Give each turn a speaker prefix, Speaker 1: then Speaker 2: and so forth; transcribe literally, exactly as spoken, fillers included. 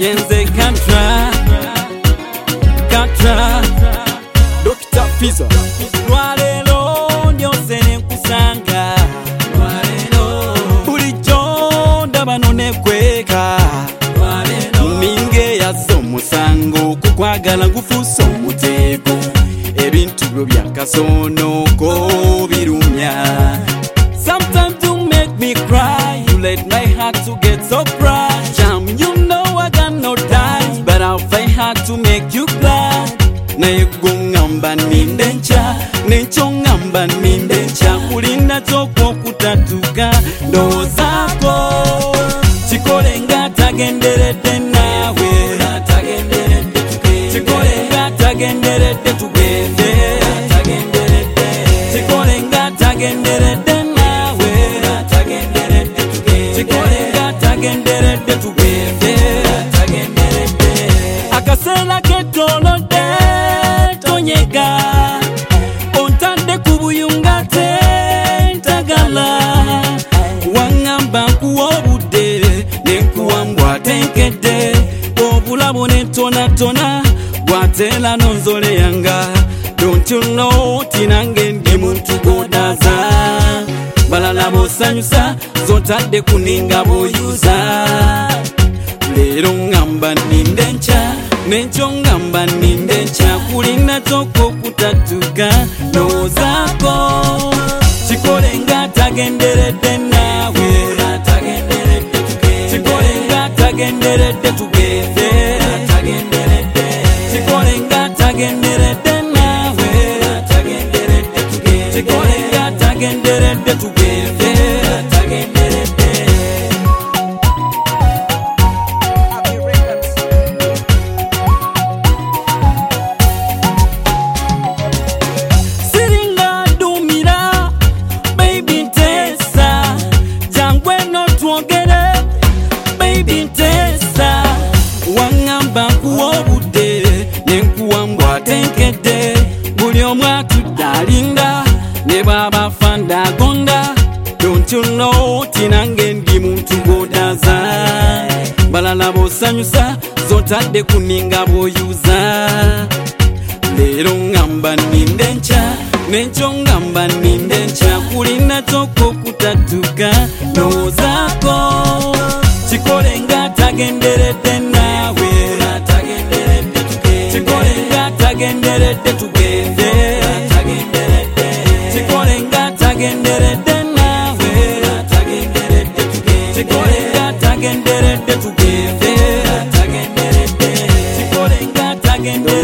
Speaker 1: yenze katra katra
Speaker 2: Doctor Fiza
Speaker 1: lwalero ndyose nenkusanga lwalero bulijjo ndaba nonekweka lwalero ninge yazo musango kukwagala ngufuusa omutego ebintu byo byakasoonoko birumya. Sometimes you make me cry, you let my heart to get so bright. Jam, you know I got no time, but I'll fight hard to make you glad. Naye gongamba nindencha, nencho ngamba nindencha, kulinda choko kutatuka ndozako. Chikolenga tagenderede nawe, chikolenga tagenderede tugende, chikolenga tagenderede nawe, chikolenga tagenderede tugende. Akasela ketolode tonyega, ontande kubuyunga tentagala. Wangamba nkuwobude nenkuwambwa tenkede, obulabo netona tona bwatela nonzole yanga. Don't you know tinange ndi muntu godaza, balala bosanyusa zotadde kuninga boyuza. Lero ngamba nindencha, nencho ngamba nindencha, kulinda toko kutatuka nozako. Chikolenga tagenderede nawe, chikolenga tagenderede tugende, chikolenga tagenderede nawe, chikolenga tagenderede tugende. Siringa dumira, baby Tessa, jangwe no twogere, baby Tessa. Wangamba kuwobude, nenkuwambwa tenkede, buli omu atudalinda, ne baba fanda gonda. Don't you know tinange ndi muntu godaza, balala bosanyusa zotadde kuninga boyuza. Lero ngamba nindencha, nencho ngamba nindencha, kulinda toko kutatuka nozako. Chikolenga tagenderede nawe, chikolenga tagenderede tugende, chikolenga tagenderede nawe, chikolenga tagenderede tugende, chikolenga tagenderede